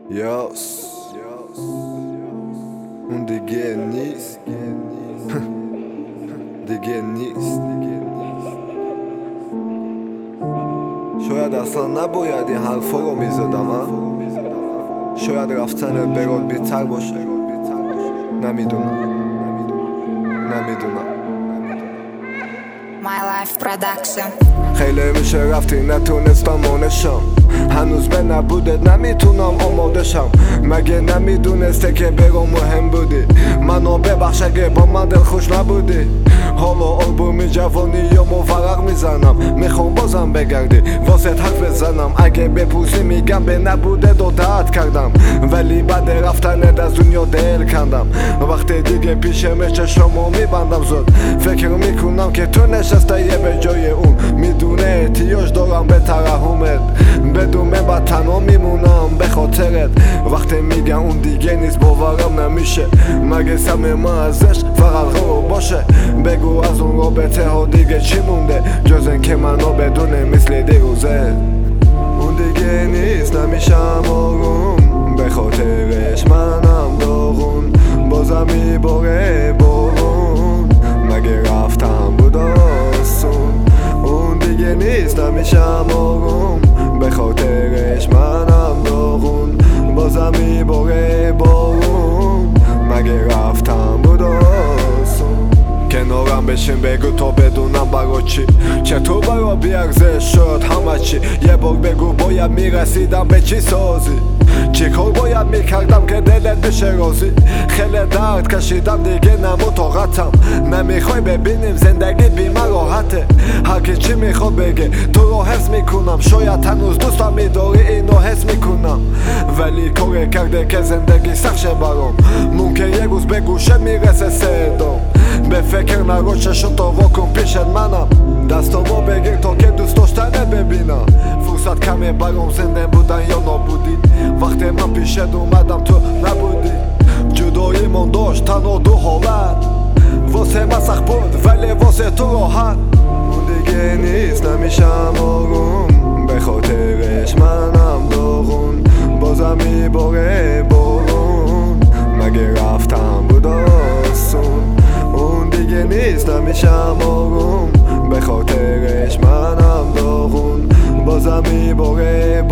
یاس اون دیگه نیست دیگه نیست. شاید اصلا نباید این حرفا رو میزدم، شاید رفتن برات بیتر باشه. نمیدونم My Life Production. خیلی میشه رفتی نتونستم مونشم، هنوز به نبودت نمیتونم آماده شم. مگه نمیدونسته که برام مهم بودی؟ منو ببخش اگه با من دل خوش نبودی. حالا آلبومی جوانی یا مورق میزنم، میخوام بازم بگردی واسه حرف بزنم. اگه بپوسی میگم به نبوده دادت کردم، ولی بعد رفتنت از دنیا دل کندم. وقتی دیگه پیشم چشمو میبندم زود، فکر میکنم که تو نشسته یه به جای اون. میدونه احتیاج دارم به ترحمت، بدون بعد تنها میمونم به خاطرت. وقتی میگم اون دیگه نیست باورم نمیشه، مگه صمیم ازش فقط رو باشه. بگو از اون رابطه ها دیگه چی مونده، جز این که منو بدونه مثل دیروزه. اون دیگه نیست نمیشم آروم، به خاطرش منم داغون. بازم میباره بارون، مگه رفتم بود آسون. اون دیگه نیست نمیشم آروم، به خاطرش منم داغون. بازم میباره بارون، مگه رفتم بود آسون. کنارم بشین بگو تا بدونم برا چی، چطور برا بیارزش شد همه چی. یه بار بگو باید میرسیدم به چی سازی، چی کار باید میکردم که دلت بشه راضی. خیلی درد کشیدم دیگه نمطاقتم، نمیخوای ببینیم زندگی بیمه راحته. هرکی چی میخواد بگه تو رو حس میکنم، شاید هنوز دوستم میداری اینو حس میکنم. ولی کار کرده که زندگی سخت شه برام، ممکن یه روز به گوشه میرسه صدام. به فکر نرو چشم تا واکن پیشت منم، دستامو بگیر تا که دوست داشتنه ببینم. فرصت کمه برام زنده بودن یا نابودی، وقتی من پیشت اومدم تو نبودی. جدایی من داشت تنها دو حالت، واسه من سخت بود ولی واسه تو راحت. اون دیگه نیست نمیشم آروم، به خاطرش منم داغون. بازم میباره بارون، مگه رفتم بود آسون. اون دیگه نیست نمیشم آروم، به خاطرش منم داغون. بازم میباره